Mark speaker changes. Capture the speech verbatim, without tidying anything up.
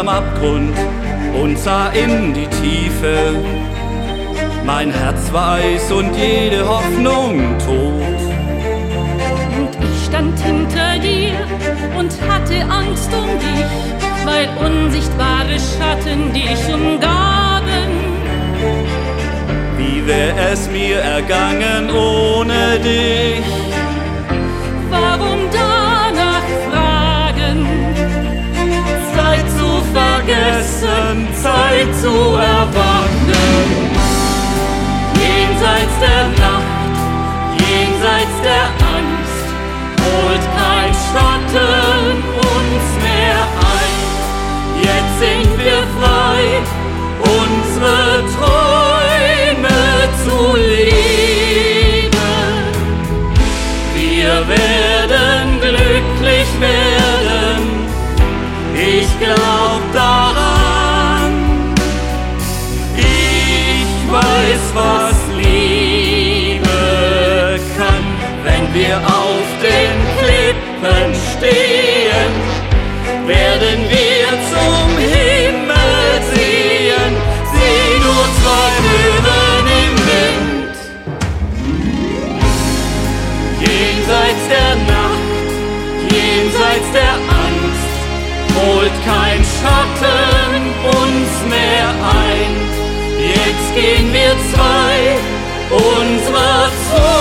Speaker 1: am Abgrund und sah in die Tiefe. Mein Herz war Eis und jede Hoffnung tot.
Speaker 2: Und ich stand hinter dir und hatte Angst um dich, weil unsichtbare Schatten dich umgaben.
Speaker 1: Wie wär es mir ergangen ohne dich?
Speaker 2: Warum danach fragen?
Speaker 1: Zeit zu vergessen, Zeit zu erwarten. Jenseits der Nacht, jenseits der Angst, holt kein Schatten uns mehr ein. Jetzt sind wir frei, unsere Träume zu leben. Wir werden glücklich werden, ich glaub daran. Ich weiß, was Liebe kann, wenn wir auf den Klippen stehen, werden wir zum Himmel sehen, sieh nur zwei Möwen im Wind. Jenseits der Nacht, jenseits der Angst, holt kein Schatten uns mehr ein. Jetzt gehen wir zwei unserer Zukunft